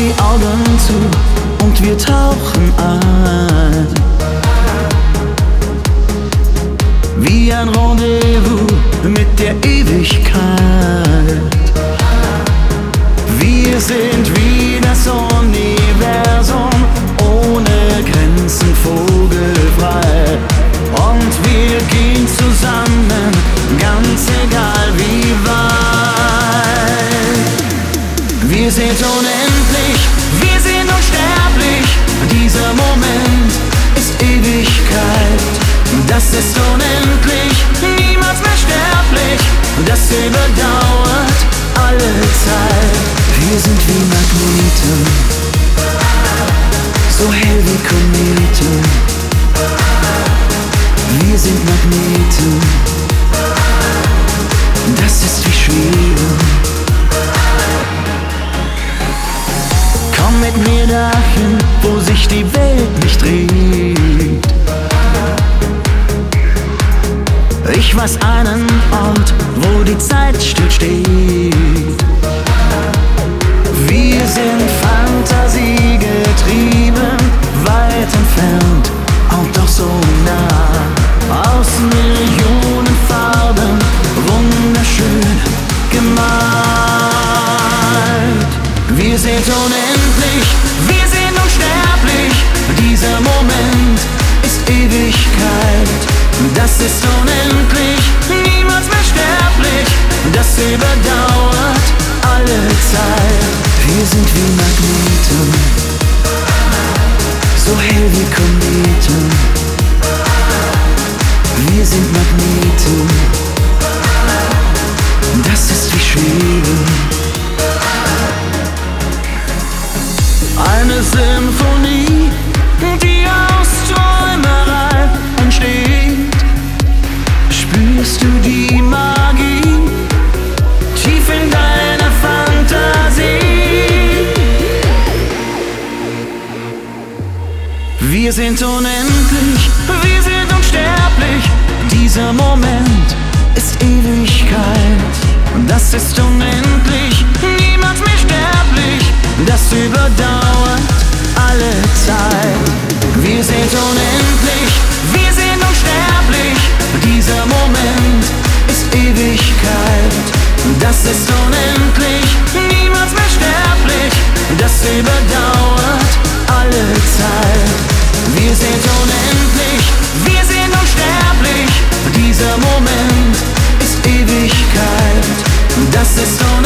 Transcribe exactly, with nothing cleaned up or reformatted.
die Augen zu und wir tauchen ein. Wie ein Rendezvous mit der Ewigkeit. Wir sind wie das Universum, ohne Grenzen, vogelfrei. Und wir gehen zusammen, ganz egal wie weit. Wir sind unendlich, wir sind unsterblich. Dieser Moment ist Ewigkeit. Das ist unendlich, niemals mehr sterblich. Das überdauert alle Zeit. Wir sind wie Magneten, so hell wie Kometen. Wir sind Magneten, das ist wie Schwebe. Komm mit mir dahin, wo sich die Welt nicht dreht. Ich weiß einen Ort, wo die Zeit stillsteht. Wir sind fantasiegetrieben, weit entfernt und doch so nah. Aus Millionen Farben, wunderschön gemalt. Wir sind unendlich, wir sind unsterblich. Dieser Moment ist Ewigkeit. Das ist unendlich, niemals mehr sterblich. Das überdauert alle Zeit. Wir sind wie Magneten, so hell wie Kometen. Wir sind Magneten, das ist wie Schwebe. Eine Symphonie, die aus Träumerei entsteht. Spürst du die Magie tief in deiner Fantasie? Wir sind unendlich, wir sind unsterblich. Dieser Moment ist Ewigkeit. Das ist unendlich, niemals mehr sterblich. Das überdauert alle Zeit. Wir sind unendlich, wir sind unsterblich. Dieser Moment ist Ewigkeit. Das ist unendlich, niemals mehr sterblich. Das überdauert alle Zeit. Wir sind unendlich, wir sind unsterblich. Dieser Moment ist Ewigkeit. Das ist unendlich.